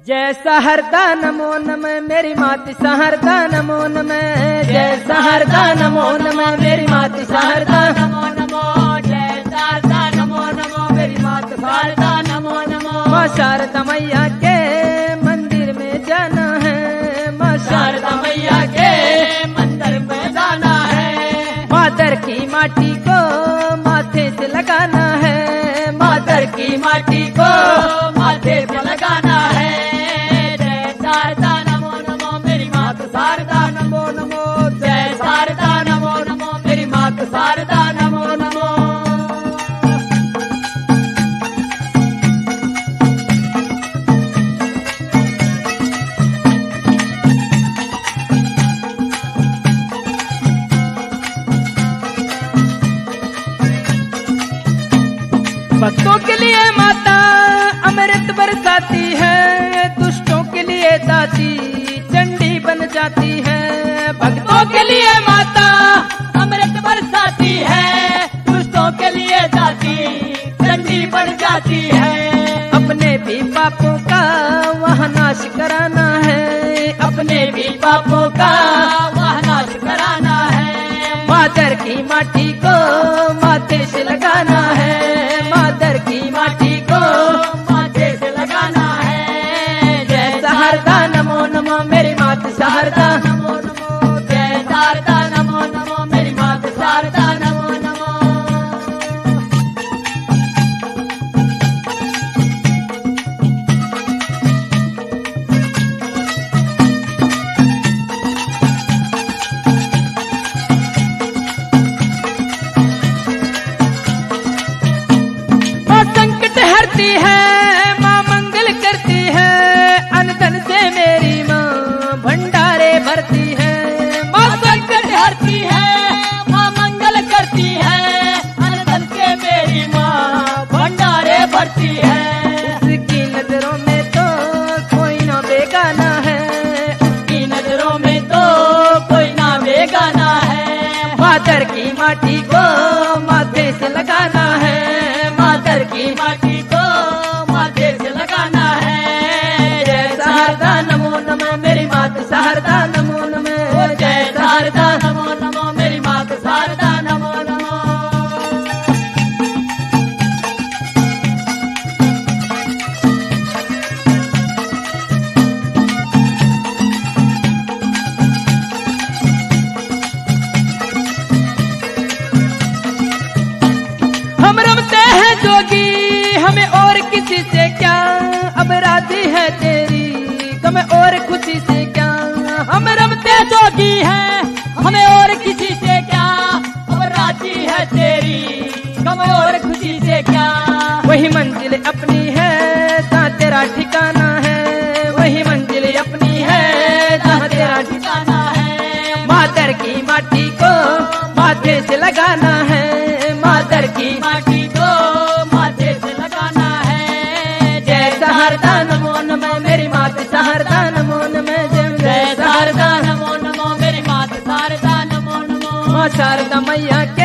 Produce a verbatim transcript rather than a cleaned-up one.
जय सहरदा नमो नमः मेरी मात सहरदा नमो नमः। जय सहरदा नमो नमः मेरी मात सहरदा नमो नमो। जय शारदा नमो नमो मेरी मात शारदा नमो नमो। माँ शारदा मैया के मंदिर में जाना है, माँ शारदा मैया के मंदिर में जाना है। मादर की माटी को माथे से लगाना है, मादर की माटी को माथे से लगाना है। जय शारदा नमो नमो मेरी मात शारदा नमो नमो। जय शारदा नमो नमो मेरी मात शारदा नमो नमो। भक्तों के लिए माता अमृत बरसाती है, दुष्टों के लिए दाती चंडी बन जाती है। भक्तों के लिए माता अमृत बरसाती है, दुष्टों के लिए दाती चंडी बन जाती है। अपने भी पापों का वहाँ नाश कराना है, अपने भी पापों का वहाँ नाश कराना है। मादर की माटी को माथे से लगाना है, मादर की माटी को माथे से लगाना है। जय शारदा नमो नमो मेरी मात शारदा नमो नमो। जय शारदा नमो नमो मेरी मात शारदा नमो नमो। संकट हरती है माँ मंगल करती है, अनधन से मेरी माँ भंडारे भरती है। माँ संकट हरती है माँ मंगल करती है, अनधन से मेरी माँ भंडारे भरती है। उसकी नजरों में तो कोई ना बेगाना है, उसकी नजरों में तो कोई ना बेगाना है। मादर की माटी को माथे से लगाना है, मादर की माटी को माथे से लगाना है। जय शारदा नमो नमः मेरी मात शारदा नमो नमः। जय शारदा नमो नमो मेरी मात शारदा नमो नमो। हम रमते हैं जोगी हमें और किसी से क्या, अब राजी है तेरी गम और खुशी से क्या। हम रमते जोगी हैं हमें और किसी से क्या, अब राजी है तेरी गम और खुशी से क्या। वही मंजिल अपनी है जहाँ तेरा ठिकाना है, वही मंजिल अपनी है जहाँ तेरा ठिकाना है। मादर की माटी को माथे से लगाना है, मादर की माटी को माथे से लगाना है। जय शारदा नमो नमः मेरी मात शारदा नमो नमः। जय शारदा नमो नमो मेरी मात शारदा नमो नमो। माँ शारदा मैया के